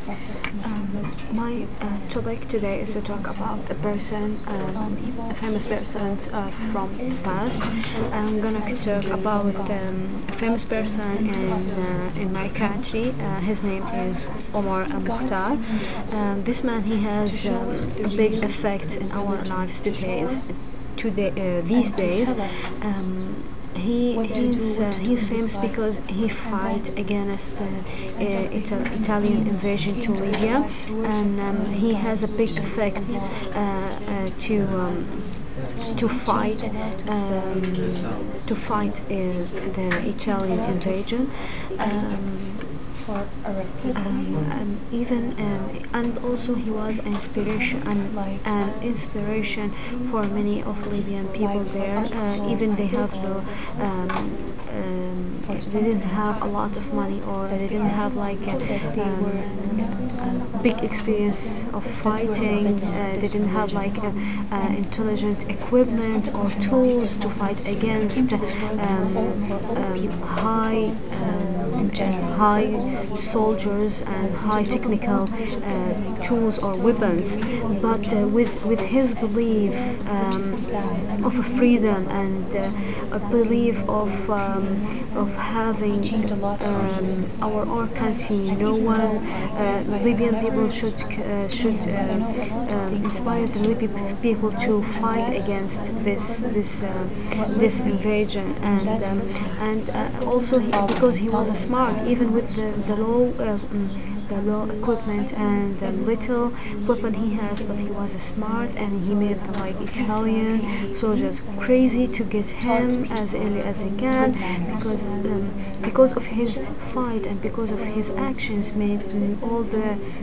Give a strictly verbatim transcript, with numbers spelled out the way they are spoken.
Um, my uh, topic today is to talk about a person, um, a famous person uh, from the past. I'm gonna talk about um, a famous person in uh, in my country. Uh, his name is Omar Al Mukhtar. Um, this man he has um, a big effect in our lives today. Today, uh, these days. Um, he he's uh, he's famous because he fight against uh, uh, Ital- Italian invasion to Libya, and um, he has a big effect uh, uh, to. Um, to fight um, to fight uh, the Italian invasion. Um, um, and even um, and also he was inspiration and an inspiration for many of Libyan people there. Uh, even they have no um, um, they didn't have a lot of money, or they didn't have like a, um, a big experience of fighting. Uh, they didn't have like a, uh, intelligent equipment or tools to fight against um, um, high um, uh, high soldiers and high technical uh, tools or weapons, but uh, with with his belief um, of a freedom and uh, a belief of um, of having um, our own country. No one, uh, Libyan people should uh, should uh, um, inspire the Libyan people to fight against this this uh, this invasion, and um, and uh, also he, because he was smart, even with the, the low uh, mm, the low equipment and the little weapon he has, but he was smart and he made the like Italian soldiers crazy to get him as early as he can, because um, because of his fight and because of his actions made all the